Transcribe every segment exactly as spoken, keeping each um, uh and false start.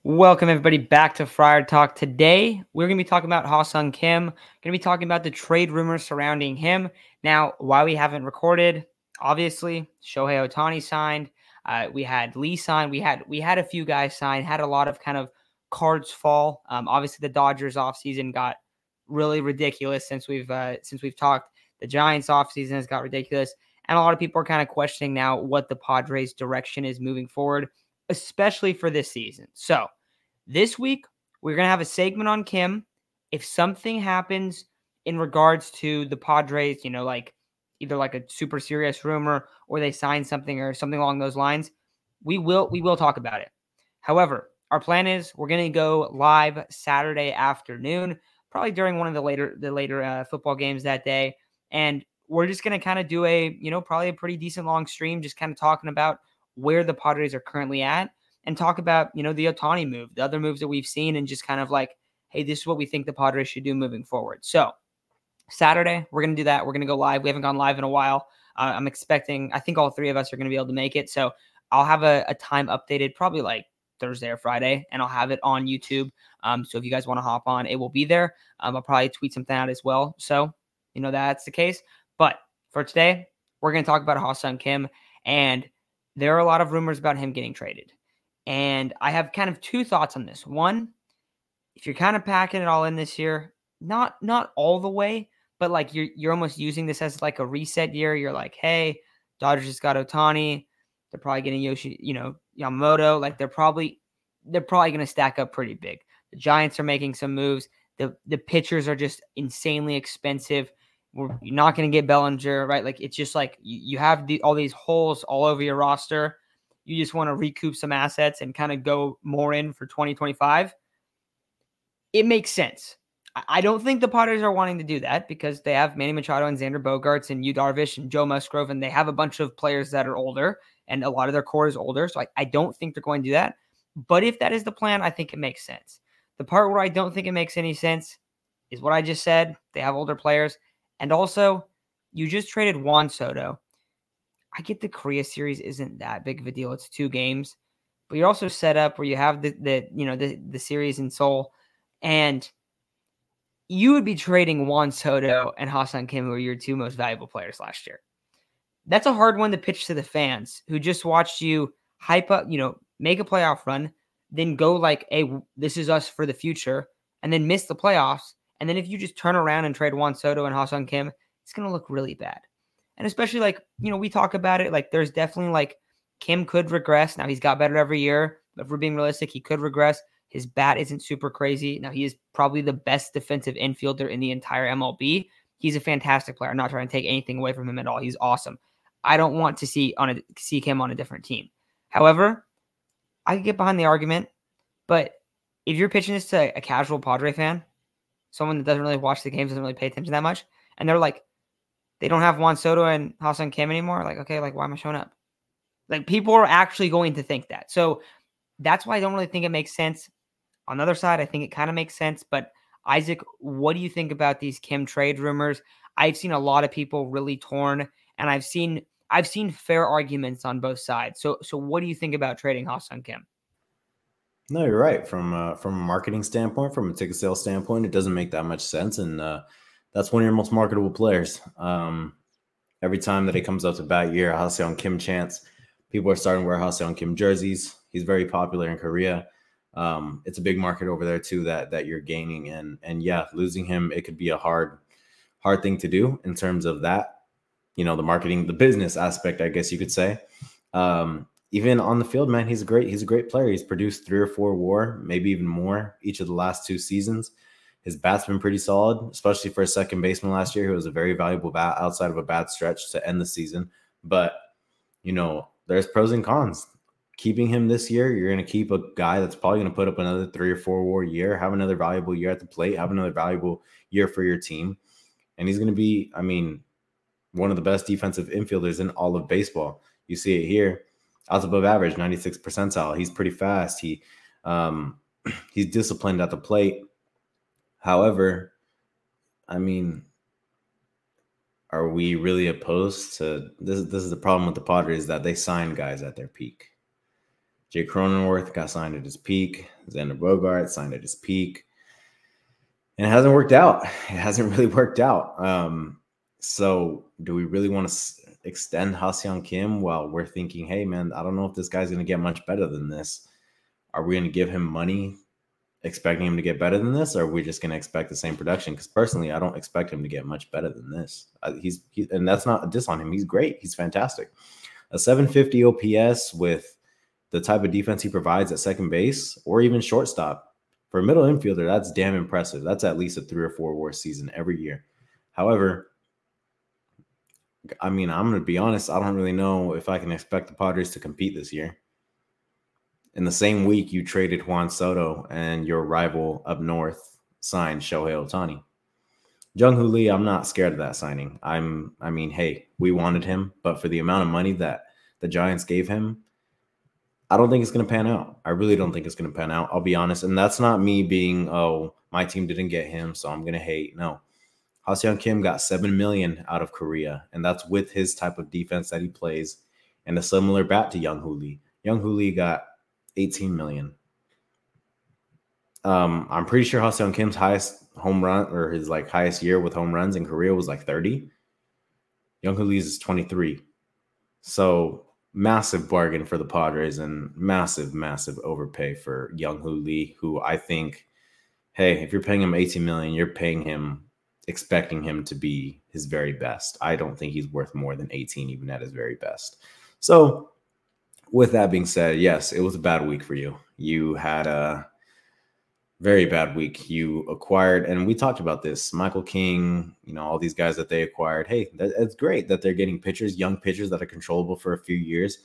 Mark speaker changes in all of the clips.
Speaker 1: Welcome everybody back to Friar Talk. Today, we're going to be talking about Ha-Seong Kim. Going to be talking about the trade rumors surrounding him. Now, why we haven't recorded, obviously, Shohei Ohtani signed. Uh, we had Lee signed. We had we had a few guys sign. Had a lot of kind of cards fall. Um, obviously, the Dodgers offseason got really ridiculous since we've uh, since we've talked. The Giants offseason has got ridiculous, and a lot of people are kind of questioning now what the Padres' direction is moving forward, especially for this season. So this week, we're going to have a segment on Kim. If something happens in regards to the Padres, you know, like either like a super serious rumor or they sign something or something along those lines, we will we will talk about it. However, our plan is we're going to go live Saturday afternoon, probably during one of the later the later uh, football games that day, and we're just going to kind of do a, you know, probably a pretty decent long stream, just kind of talking about where the Padres are currently at and talk about, you know, the Ohtani move, the other moves that we've seen, and just kind of like, hey, this is what we think the Padres should do moving forward. So Saturday, we're going to do that. We're going to go live. We haven't gone live in a while. Uh, I'm expecting, I think all three of us are going to be able to make it. So I'll have a, a time updated probably like Thursday or Friday, and I'll have it on YouTube. Um, so if you guys want to hop on, it will be there. Um, I'll probably tweet something out as well. So, you know, that's the case. But for today, we're going to talk about Ha-Seong Kim, and there are a lot of rumors about him getting traded. And I have kind of two thoughts on this. One, if you're kind of packing it all in this year, not not all the way, but like you're you're almost using this as like a reset year. You're like, hey, Dodgers just got Ohtani. They're probably getting Yoshi, you know, Yamamoto. Like they're probably they're probably going to stack up pretty big. The Giants are making some moves. The the pitchers are just insanely expensive. We're, you're not going to get Bellinger, right? Like it's just like you, you have the, all these holes all over your roster. You just want to recoup some assets and kind of go more in for twenty twenty-five. It makes sense. I don't think the Padres are wanting to do that because they have Manny Machado and Xander Bogaerts and Yu Darvish and Joe Musgrove, and they have a bunch of players that are older, and a lot of their core is older. So I, I don't think they're going to do that. But if that is the plan, I think it makes sense. The part where I don't think it makes any sense is what I just said. They have older players. And also, you just traded Juan Soto. I get the Korea series isn't that big of a deal. It's two games. But you're also set up where you have the, the you know, the, the series in Seoul. And you would be trading Juan Soto and Ha-Seong Kim, who are your two most valuable players last year. That's a hard one to pitch to the fans who just watched you hype up, you know, make a playoff run, then go like, hey, this is us for the future, and then miss the playoffs. And then if you just turn around and trade Juan Soto and Ha-Seong Kim, it's going to look really bad. And especially like, you know, we talk about it, like there's definitely like Kim could regress. Now he's got better every year, but if we're being realistic, he could regress. His bat isn't super crazy. Now, he is probably the best defensive infielder in the entire M L B. He's a fantastic player. I'm not trying to take anything away from him at all. He's awesome. I don't want to see on a see him on a different team. However, I could get behind the argument, but if you're pitching this to a casual Padre fan, someone that doesn't really watch the games, doesn't really pay attention that much, and they're like, they don't have Juan Soto and Ha-Seong Kim anymore, like, okay, like, why am I showing up? Like, people are actually going to think that. So that's why I don't really think it makes sense. On the other side, I think it kind of makes sense. But Isaac, what do you think about these Kim trade rumors? I've seen a lot of people really torn, and I've seen I've seen fair arguments on both sides. So, so what do you think about trading Ha-Seong Kim?
Speaker 2: No, you're right. From uh, from a marketing standpoint, from a ticket sales standpoint, it doesn't make that much sense, and uh, that's one of your most marketable players. Um, every time that he comes up to bat year, Ha-Seong Kim chants, people are starting to wear Ha-Seong Kim jerseys. He's very popular in Korea. Um, it's a big market over there too that that you're gaining, and and yeah, losing him, it could be a hard hard thing to do in terms of that. You know, the marketing, the business aspect, I guess you could say. Um, even on the field, man, he's a great he's a great player. He's produced three or four WAR, maybe even more each of the last two seasons. His bat's been pretty solid, especially for a second baseman last year. He was a very valuable bat outside of a bad stretch to end the season. But, you know, there's pros and cons. Keeping him this year, you're going to keep a guy that's probably going to put up another three or four WAR year, have another valuable year at the plate, have another valuable year for your team. And he's going to be, I mean, one of the best defensive infielders in all of baseball. You see it here. Outs above average, ninety-six percentile. He's pretty fast. He um, he's disciplined at the plate. However, I mean, are we really opposed to this? This is the problem with the Padres, that they sign guys at their peak. Jay Cronenworth got signed at his peak. Xander Bogaerts signed at his peak. And it hasn't worked out. It hasn't really worked out. Um, so do we really want to s- extend Ha-Seong Kim while we're thinking, hey, man, I don't know if this guy's going to get much better than this. Are we going to give him money expecting him to get better than this? Or are we just going to expect the same production? Because personally, I don't expect him to get much better than this. Uh, he's he, And that's not a diss on him. He's great. He's fantastic. A seven fifty O P S with the type of defense he provides at second base or even shortstop. For a middle infielder, that's damn impressive. That's at least a three or four war season every year. However, I mean, I'm going to be honest. I don't really know if I can expect the Padres to compete this year. In the same week, you traded Juan Soto and your rival up north signed Shohei Ohtani. Jung-Hoo Lee, I'm not scared of that signing. I'm, I mean, hey, we wanted him, but for the amount of money that the Giants gave him, I don't think it's going to pan out. I really don't think it's going to pan out. I'll be honest. And that's not me being, oh, my team didn't get him, so I'm going to hate. No. Ha-Seong Kim got seven million dollars out of Korea, and that's with his type of defense that he plays and a similar bat to Jung-Hoo Lee. Jung-Hoo Lee got eighteen million dollars. Um, I'm pretty sure Ha-Seong Kim's highest home run or his like highest year with home runs in Korea was like thirty. Jung-Hoo Lee's is twenty-three. So massive bargain for the Padres and massive, massive overpay for Jung-Hoo Lee, who I think, hey, if you're paying him eighteen million dollars, you're paying him expecting him to be his very best. I don't think he's worth more than eighteen, even at his very best. So with that being said, yes, it was a bad week for you. You had a very bad week. You acquired, and we talked about this, Michael King, you know, all these guys that they acquired. Hey, that, it's great that they're getting pitchers, young pitchers that are controllable for a few years.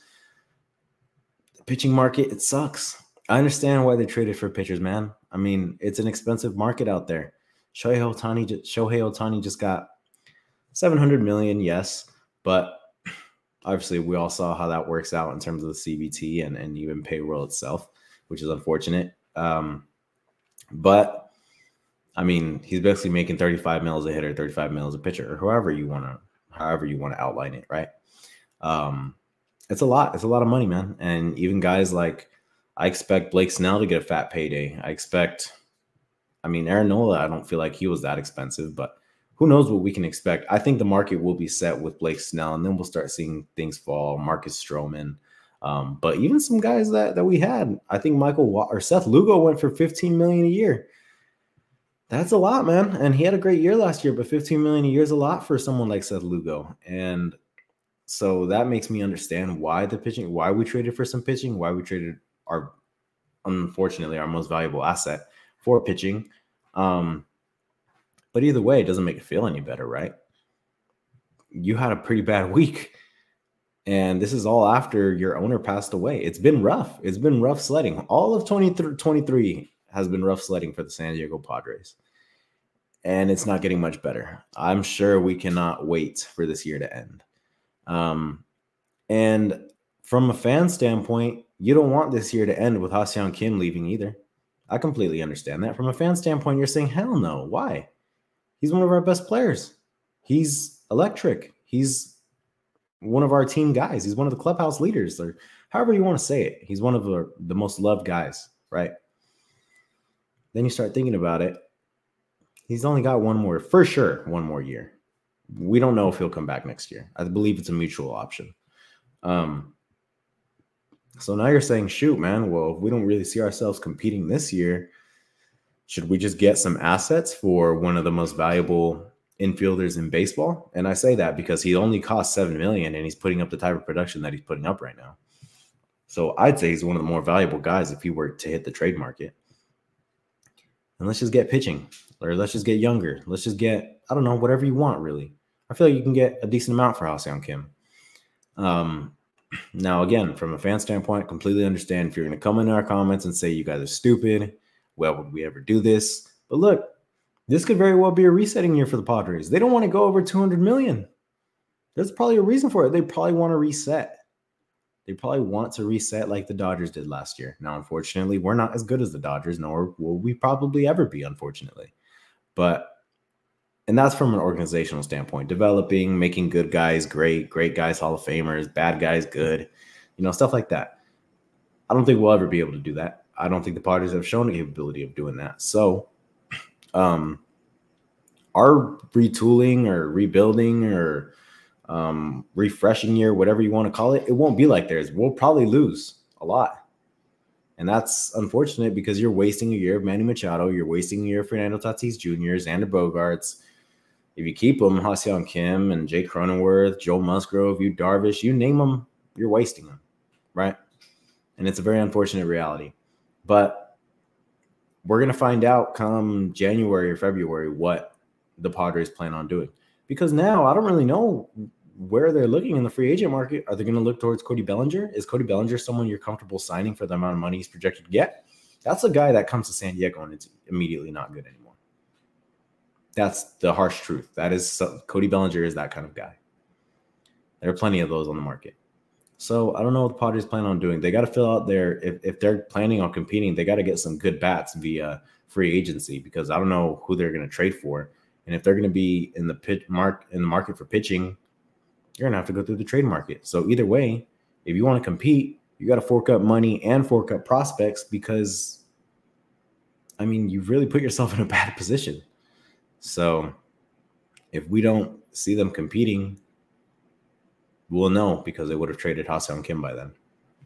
Speaker 2: The pitching market, it sucks. I understand why they traded for pitchers, man. I mean, it's an expensive market out there. Shohei Ohtani, Shohei Ohtani just got seven hundred million dollars, yes, but obviously we all saw how that works out in terms of the C B T and, and even payroll itself, which is unfortunate. Um, but I mean, he's basically making thirty-five mils a hitter, thirty-five mils a pitcher, or however you want to, however you want to outline it, right? Um, it's a lot. It's a lot of money, man. And even guys like, I expect Blake Snell to get a fat payday. I expect, I mean, Aaron Nola, I don't feel like he was that expensive, but who knows what we can expect. I think the market will be set with Blake Snell, and then we'll start seeing things fall. Marcus Stroman. Um, but even some guys that, that we had, I think Michael or Seth Lugo went for fifteen million dollars a year. That's a lot, man. And he had a great year last year, but fifteen million dollars a year is a lot for someone like Seth Lugo. And so that makes me understand why the pitching, why we traded for some pitching, why we traded our, unfortunately, our most valuable asset for pitching. Um, but either way, it doesn't make it feel any better, right? You had a pretty bad week. And this is all after your owner passed away. It's been rough. It's been rough sledding. All of twenty twenty-three has been rough sledding for the San Diego Padres. And it's not getting much better. I'm sure we cannot wait for this year to end. Um, and from a fan standpoint, you don't want this year to end with Ha-Seong Kim leaving either. I completely understand that. From a fan standpoint, you're saying, hell no. Why? He's one of our best players. He's electric. He's one of our team guys. He's one of the clubhouse leaders, or however you want to say it. He's one of the, the most loved guys, right? Then you start thinking about it. He's only got one more, for sure, one more year. We don't know if he'll come back next year. I believe it's a mutual option. Um, so now you're saying, shoot, man, well, if we don't really see ourselves competing this year, should we just get some assets for one of the most valuable infielders in baseball? And I say that because he only cost seven million dollars and he's putting up the type of production that he's putting up right now. So I'd say he's one of the more valuable guys if he were to hit the trade market. And let's just get pitching, or let's just get younger. Let's just get, I don't know, whatever you want, really. I feel like you can get a decent amount for Ha-Seong Kim. Um, now, again, from a fan standpoint, completely understand if you're going to come into our comments and say you guys are stupid. Well, would we ever do this? But look, this could very well be a resetting year for the Padres. They don't want to go over two hundred million dollars. There's probably a reason for it. They probably want to reset. They probably want to reset like the Dodgers did last year. Now, unfortunately, we're not as good as the Dodgers, nor will we probably ever be, unfortunately. But, and that's from an organizational standpoint, developing, making good guys great, great guys Hall of Famers, bad guys good, you know, stuff like that. I don't think we'll ever be able to do that. I don't think the Padres have shown the capability of doing that. So, um, our retooling or rebuilding or um, refreshing year, whatever you want to call it, it won't be like theirs. We'll probably lose a lot. And that's unfortunate because you're wasting a year of Manny Machado. You're wasting a year of Fernando Tatis Junior, Xander Bogaerts. If you keep them, Ha-Seong Kim and Jake Cronenworth, Joel Musgrove, you Darvish, you name them, you're wasting them, right? And it's a very unfortunate reality. But we're going to find out come January or February what the Padres plan on doing. Because now I don't really know where they're looking in the free agent market. Are they going to look towards Cody Bellinger? Is Cody Bellinger someone you're comfortable signing for the amount of money he's projected to get? That's a guy that comes to San Diego and it's immediately not good anymore. That's the harsh truth. That is Cody Bellinger is that kind of guy. There are plenty of those on the market. So I don't know what the Padres plan on doing. They got to fill out their if, if they're planning on competing, they got to get some good bats via free agency because I don't know who they're going to trade for. And if they're going to be in the pitch mark in the market for pitching, you're going to have to go through the trade market. So either way, if you want to compete, you got to fork up money and fork up prospects because, I mean, you've really put yourself in a bad position. So if we don't see them competing, we'll know because they would have traded Ha-Seong Kim by then.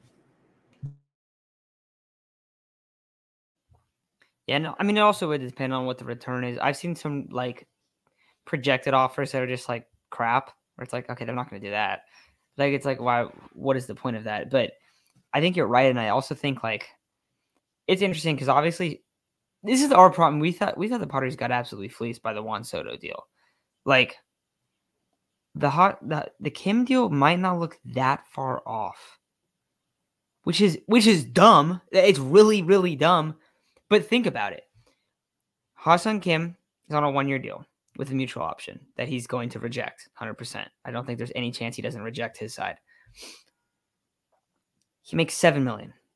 Speaker 1: Yeah, no, I mean, it also would depend on what the return is. I've seen some like projected offers that are just like crap, where it's like, okay, they're not going to do that. Like, it's like, why? What is the point of that? But I think you're right, and I also think like it's interesting because obviously this is our problem. We thought we thought the Padres got absolutely fleeced by the Juan Soto deal. Like the hot the, the Kim deal might not look that far off, which is which is dumb. It's really really dumb. But think about it. Ha-Seong Kim is on a one-year deal with a mutual option that he's going to reject one hundred percent. I don't think there's any chance he doesn't reject his side. He makes seven million dollars.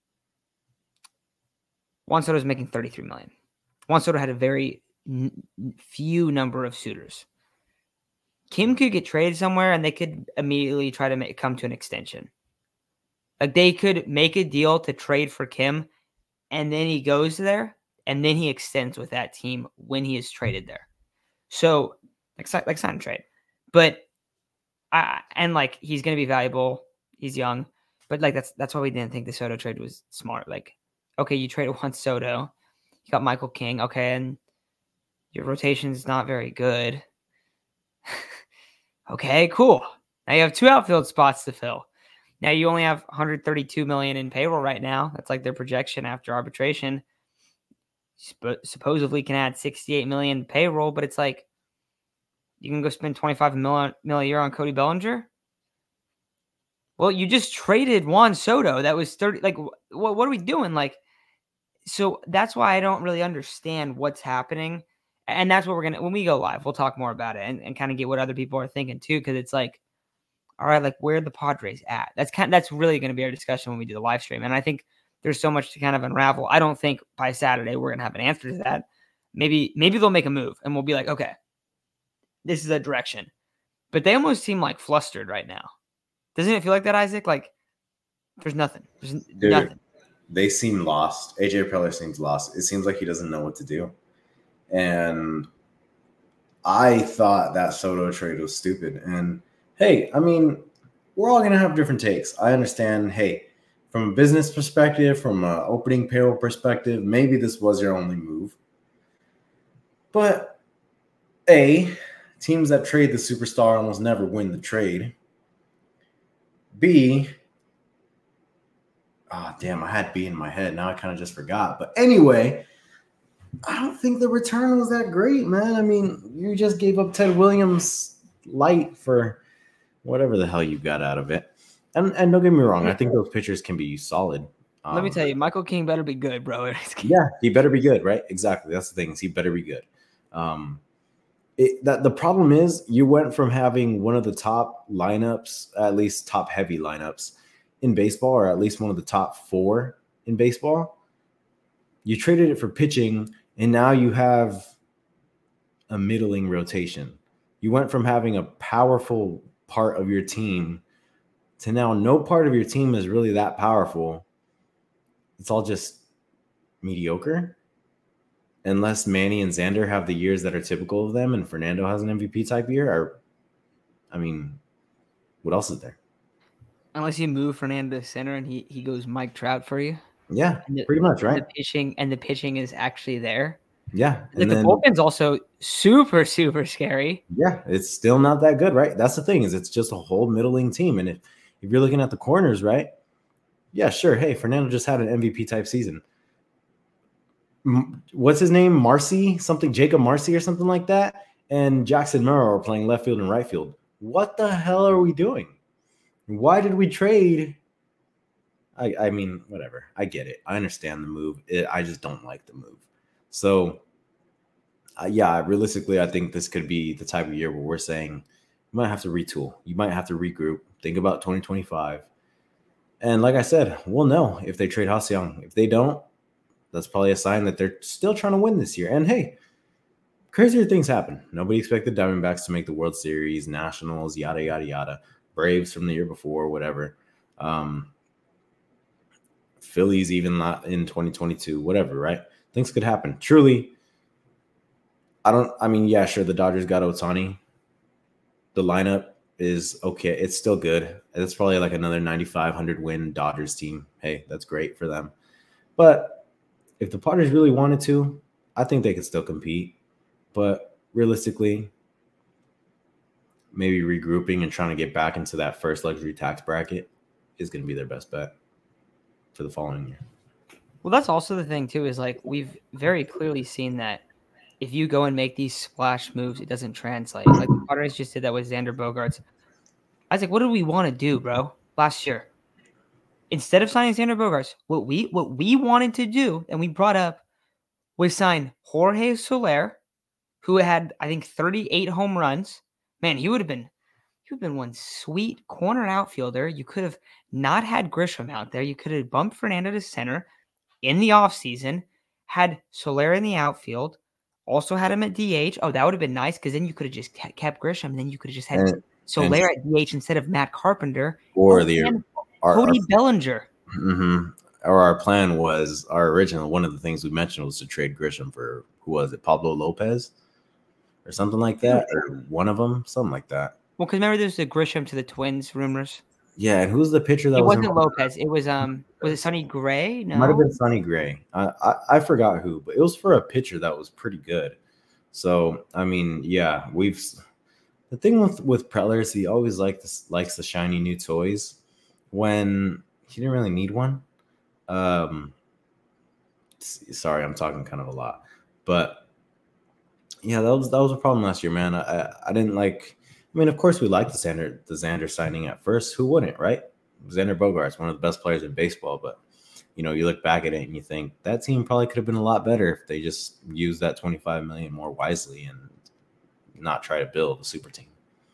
Speaker 1: Juan Soto is making thirty-three million dollars. Juan Soto had a very n- few number of suitors. Kim could get traded somewhere and they could immediately try to make, come to an extension. Like they could make a deal to trade for Kim and then he goes there and then he extends with that team when he is traded there. So, like, like sign and trade. But, I, and like, he's going to be valuable. He's young. But, like, that's that's why we didn't think the Soto trade was smart. Like, okay, you traded Juan Soto. You got Michael King. Okay, and your rotation is not very good. Okay, cool. Now you have two outfield spots to fill. Now you only have one hundred thirty-two million dollars in payroll right now. That's like their projection after arbitration. Sp- supposedly can add sixty-eight million dollars payroll, but it's like you can go spend twenty-five million dollars a year on Cody Bellinger. Well, you just traded Juan Soto. That was thirty. Like, what? What are we doing? Like, so that's why I don't really understand what's happening. And that's what we're gonna when we go live, we'll talk more about it and, and kind of get what other people are thinking too, because it's like, all right, like where are the Padres at? That's kind of, that's really going to be our discussion when we do the live stream. And I think there's so much to kind of unravel. I don't think by Saturday we're going to have an answer to that. Maybe maybe they'll make a move and we'll be like, okay, this is a direction. But they almost seem like flustered right now. Doesn't it feel like that, Isaac? Like there's nothing. There's
Speaker 2: Dude,
Speaker 1: nothing.
Speaker 2: They seem lost. A J Preller seems lost. It seems like he doesn't know what to do. And I thought that Soto trade was stupid. And hey, I mean, we're all going to have different takes. I understand, hey, from a business perspective, from an opening payroll perspective, maybe this was your only move. But A, teams that trade the superstar almost never win the trade. B, oh, damn, I had B in my head. Now I kind of just forgot. But anyway, I don't think the return was that great, man. I mean, you just gave up Ted Williams light for whatever the hell you got out of it. And and don't get me wrong, I think those pitchers can be solid. Um,
Speaker 1: Let me tell you, Michael King better be good, bro.
Speaker 2: Yeah, he better be good, right? Exactly. That's the thing. Is he better be good. Um, it, that the problem is you went from having one of the top lineups, at least top heavy lineups in baseball, or at least one of the top four in baseball. You traded it for pitching, and now you have a middling rotation. You went from having a powerful part of your team to now no part of your team is really that powerful, it's all just mediocre. Unless Manny and Xander have the years that are typical of them, and Fernando has an M V P type year, or I mean, what else is there?
Speaker 1: Unless you move Fernando to center and he he goes Mike Trout for you.
Speaker 2: Yeah,
Speaker 1: And the,
Speaker 2: pretty much,
Speaker 1: and the
Speaker 2: right?
Speaker 1: pitching and the pitching is actually there.
Speaker 2: Yeah,
Speaker 1: Like
Speaker 2: and
Speaker 1: the
Speaker 2: then
Speaker 1: bullpen's also super super scary.
Speaker 2: yeah, it's still not that good, right? That's the thing, is it's just a whole middling team, and if if you're looking at the corners, right? Yeah, sure. Hey, Fernando just had an M V P type season. What's his name? Marcy, something Jacob Marcy or something like that, and Jackson Murrow are playing left field and right field. What the hell are we doing? Why did we trade? I, I mean, whatever. I get it. I understand the move. It, I just don't like the move. So, uh, yeah, realistically, I think this could be the type of year where we're saying you might have to retool. You might have to regroup. Think about twenty twenty-five. And like I said, we'll know if they trade Ha-Seong. If they don't, that's probably a sign that they're still trying to win this year. And hey, crazier things happen. Nobody expected Diamondbacks to make the World Series, Nationals, yada, yada, yada. Braves from the year before, whatever. Um, Phillies even not in twenty twenty-two, whatever, right? Things could happen. Truly, I don't, I mean, yeah, sure, the Dodgers got Ohtani. The lineup is okay. It's still good. It's probably like another ninety-five hundred win Dodgers team. Hey, that's great for them. But if the Padres really wanted to, I think they could still compete. But realistically, maybe regrouping and trying to get back into that first luxury tax bracket is going to be their best bet for the following year.
Speaker 1: Well, that's also the thing too, is like we've very clearly seen that if you go and make these splash moves, it doesn't translate. Like the Padres just did that with Xander Bogaerts. I was like, what did we want to do, bro? Last year, instead of signing Xander Bogaerts, what we what we wanted to do and we brought up was sign Jorge Soler, who had I think thirty-eight home runs. Man, he would have been he would have been one sweet corner outfielder. You could have not had Grisham out there. You could have bumped Fernando to center in the offseason, had Soler in the outfield, also had him at D H. Oh, that would have been nice because then you could have just kept Grisham, and then you could have just had and, Soler and, at D H instead of Matt Carpenter
Speaker 2: or
Speaker 1: oh,
Speaker 2: the
Speaker 1: our, Cody our, Bellinger.
Speaker 2: Mm-hmm. Or our plan was our original. One of the things we mentioned was to trade Grisham for who was it, Pablo Lopez, or something like that, or one of them, something like that.
Speaker 1: Well, because remember there's the Grisham to the Twins rumors.
Speaker 2: Yeah, and who's the pitcher that
Speaker 1: it
Speaker 2: was
Speaker 1: wasn't Lopez? It was um, was it Sonny Gray? No,
Speaker 2: it might have been Sonny Gray. I, I I forgot who, but it was for a pitcher that was pretty good. So I mean, yeah, we've the thing with with Preller is he always like this, likes the shiny new toys when he didn't really need one. Um, sorry, I'm talking kind of a lot, but yeah, that was that was a problem last year, man. I I didn't like. I mean, of course, we liked the Xander the Xander signing at first. Who wouldn't, right? Xander Bogaerts, one of the best players in baseball, but you know, you look back at it and you think that team probably could have been a lot better if they just used that twenty-five million more wisely and not try to build a super team.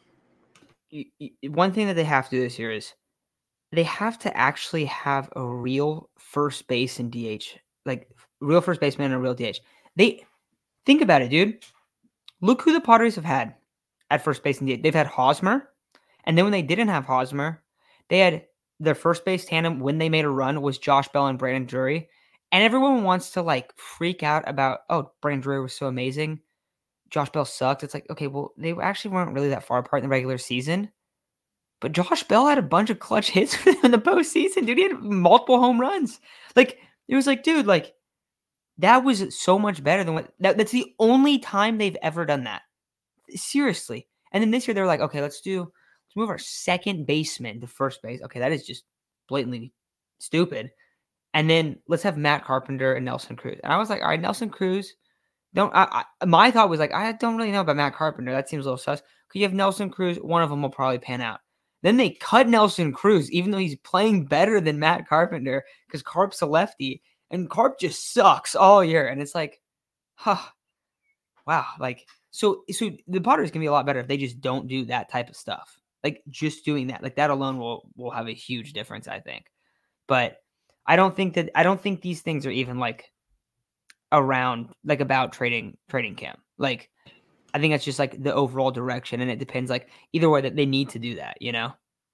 Speaker 1: One thing that they have to do this year is they have to actually have a real first base and D H, like real first baseman and a real D H. They think about it, dude. Look who the Padres have had at first base and D H. They've had Hosmer, and then when they didn't have Hosmer, they had their first base tandem when they made a run was Josh Bell and Brandon Drury. And everyone wants to like freak out about, oh, Brandon Drury was so amazing. Josh Bell sucked. It's like, okay, well, they actually weren't really that far apart in the regular season. But Josh Bell had a bunch of clutch hits in the postseason, dude. He had multiple home runs. Like, it was like, dude, like, that was so much better than what that, that's the only time they've ever done that. Seriously. And then this year they're like, okay, let's do let's move our second baseman to first base. Okay, that is just blatantly stupid. And then let's have Matt Carpenter and Nelson Cruz. And I was like, all right, Nelson Cruz. Don't I, I my thought was like, I don't really know about Matt Carpenter. That seems a little sus. Because you have Nelson Cruz, one of them will probably pan out. Then they cut Nelson Cruz, even though he's playing better than Matt Carpenter, because Carp's a lefty, and Carp just sucks all year. And it's like, huh, wow. Like, so, so the Padres can be a lot better if they just don't do that type of stuff. Like, just doing that, like that alone will will have a huge difference, I think. But I don't think that I don't think these things are even like around like about trading trading Cam. Like, I think that's just like the overall direction, and it depends like either way that they need to do that, you know?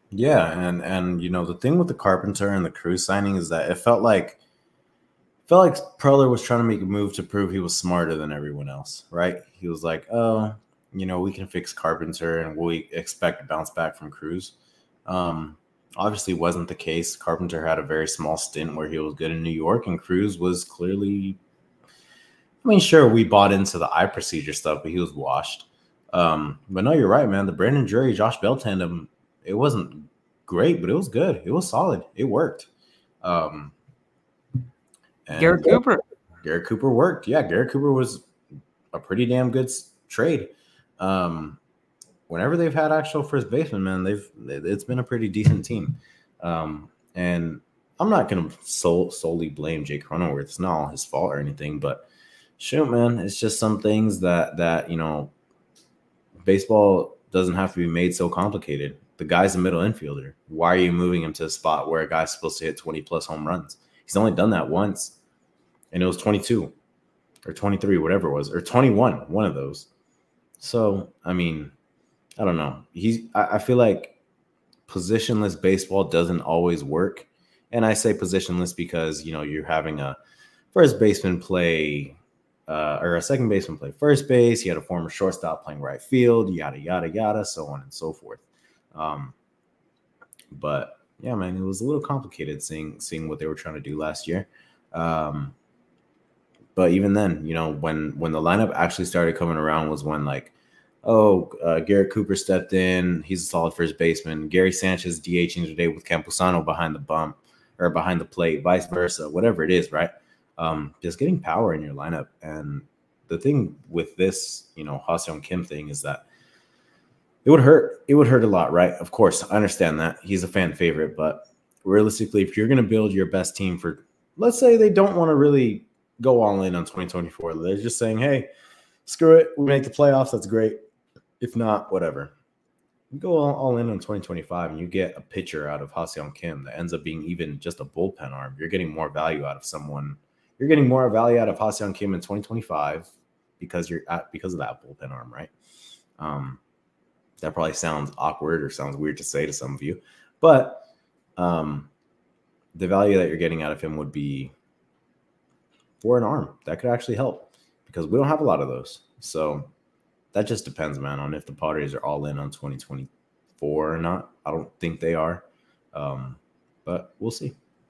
Speaker 2: Yeah, and and you know the thing with the Carpenter and the Cruz signing is that it felt like felt like Preller was trying to make a move to prove he was smarter than everyone else, right? He was like, "Oh, you know, we can fix Carpenter, and we expect a bounce back from Cruz." Um, Obviously, wasn't the case. Carpenter had a very small stint where he was good in New York, and Cruz was clearly. I mean, sure, we bought into the eye procedure stuff, but he was washed. Um, but no, you're right, man. The Brandon Drury, Josh Bell tandem, it wasn't great, but it was good. It was solid. It worked. Um,
Speaker 1: Garrett
Speaker 2: and
Speaker 1: Cooper.
Speaker 2: Garrett Cooper worked. Yeah, Garrett Cooper was a pretty damn good trade. Um, whenever they've had actual first baseman, man, they've it's been a pretty decent team. Um, and I'm not going to sol- solely blame Jake Cronenworth. It's not all his fault or anything, but shoot, man, it's just some things that that you know, baseball doesn't have to be made so complicated. The guy's a middle infielder. Why are you moving him to a spot where a guy's supposed to hit twenty plus home runs? He's only done that once, and it was twenty-two or twenty-three, whatever it was, or twenty-one, one of those. So, I mean, I don't know. He's. I, I feel like positionless baseball doesn't always work, and I say positionless because you know you're having a first baseman play uh, or a second baseman play first base. You had a former shortstop playing right field, yada yada yada, so on and so forth. Um, but yeah, man, it was a little complicated seeing seeing what they were trying to do last year. Um, but even then, you know, when when the lineup actually started coming around was when like, oh, uh, Garrett Cooper stepped in. He's a solid first baseman. Gary Sanchez DHing today with Campusano behind the bump or behind the plate, vice versa, whatever it is, right? Um, just getting power in your lineup. And the thing with this, you know, Ha-Seong Kim thing is that it would hurt. It would hurt a lot, right? Of course, I understand that. He's a fan favorite, but realistically, if you're going to build your best team for, let's say they don't want to really go all in on twenty twenty-four, they're just saying, hey, screw it. We make the playoffs. That's great. If not, whatever. You go all, all in on twenty twenty-five and you get a pitcher out of Ha-Seong Kim that ends up being even just a bullpen arm. You're getting more value out of someone. You're getting more value out of Ha-Seong Kim in twenty twenty-five because you're at, because of that bullpen arm, right? Um, that probably sounds awkward or sounds weird to say to some of you, but um, the value that you're getting out of him would be for an arm that could actually help because we don't have a lot of those. So that just depends, man, on if the Padres are all in on twenty twenty-four or not. I don't think they are, um, but we'll see.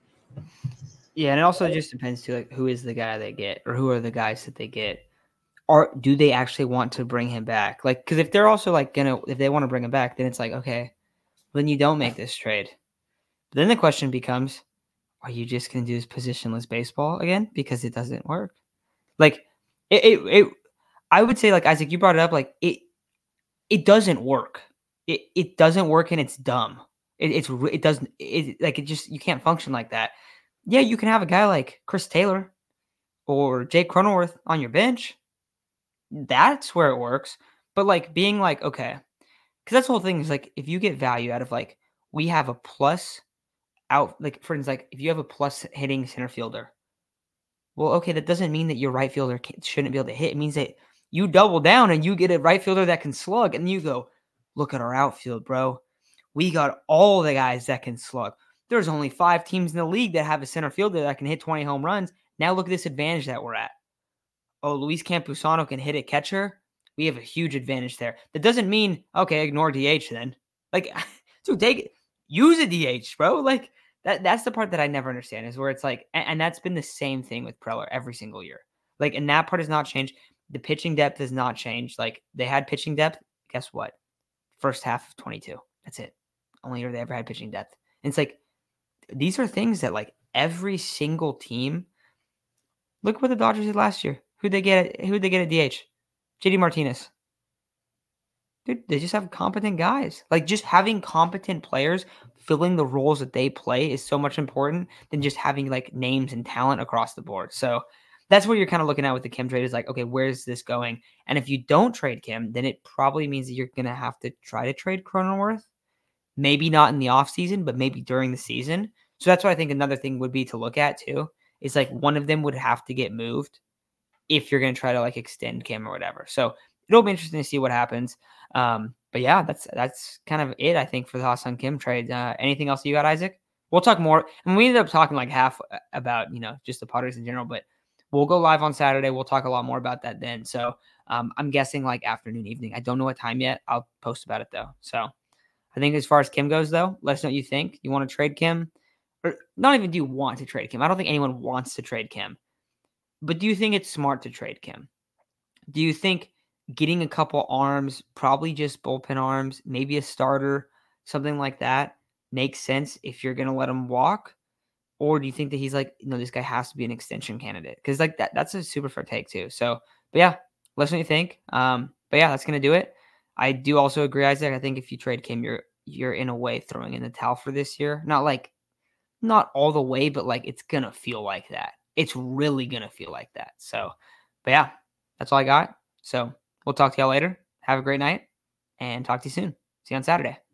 Speaker 1: Yeah, and it also just depends too, like who is the guy they get, or who are the guys that they get. Or do they actually want to bring him back? Like, because if they're also like gonna, if they want to bring him back, then it's like, okay, then you don't make this trade. But then the question becomes, are you just gonna do this positionless baseball again because it doesn't work? Like, it, it, it I would say, like Isaac, you brought it up, like it, it doesn't work. It, it doesn't work, and it's dumb. It, it's, it doesn't, it like it just you can't function like that. Yeah, you can have a guy like Chris Taylor or Jake Cronenworth on your bench. That's where it works. But like being like, okay, because that's the whole thing is like if you get value out of like we have a plus out, like for instance, like if you have a plus hitting center fielder, well, okay, that doesn't mean that your right fielder shouldn't be able to hit. It means that you double down and you get a right fielder that can slug, and you go, look at our outfield, bro. We got all the guys that can slug. There's only five teams in the league that have a center fielder that can hit twenty home runs. Now look at this advantage that we're at. Oh, Luis Campusano can hit a catcher. We have a huge advantage there. That doesn't mean, okay, ignore D H then. Like, so take it, use a D H, bro. Like, that that's the part that I never understand is where it's like, and, and that's been the same thing with Preller every single year. Like, and that part has not changed. The pitching depth has not changed. Like, they had pitching depth. Guess what? First half of twenty-two. That's it. Only year they ever had pitching depth. And it's like, these are things that, like, every single team, look what the Dodgers did last year. Who'd they get? Who'd they get at D H? J D Martinez. Dude, they just have competent guys. Like, just having competent players filling the roles that they play is so much important than just having like names and talent across the board. So that's what you're kind of looking at with the Kim trade is like, okay, where's this going? And if you don't trade Kim, then it probably means that you're going to have to try to trade Cronenworth. Maybe not in the offseason, but maybe during the season. So that's what I think another thing would be to look at too. Is like one of them would have to get moved if you're going to try to like extend Kim or whatever. So it'll be interesting to see what happens. Um, but yeah, that's that's kind of it, I think, for the Ha-Seong Kim trade. Uh, anything else you got, Isaac? We'll talk more. And we ended up talking like half about, you know, just the putters in general, but we'll go live on Saturday. We'll talk a lot more about that then. So um, I'm guessing like afternoon, evening. I don't know what time yet. I'll post about it though. So I think as far as Kim goes, though, let us know what you think. You want to trade Kim? Or not even do you want to trade Kim? I don't think anyone wants to trade Kim. But do you think it's smart to trade Kim? Do you think getting a couple arms, probably just bullpen arms, maybe a starter, something like that, makes sense if you're going to let him walk? Or do you think that he's like, no, this guy has to be an extension candidate? Because like that, that's a super fair take too. So, but yeah, let us know what you think. Um, but yeah, that's going to do it. I do also agree, Isaac. I think if you trade Kim, you're you're in a way throwing in the towel for this year. Not like, not all the way, but like it's going to feel like that. It's really going to feel like that. So, but yeah, that's all I got. So we'll talk to y'all later. Have a great night and talk to you soon. See you on Saturday.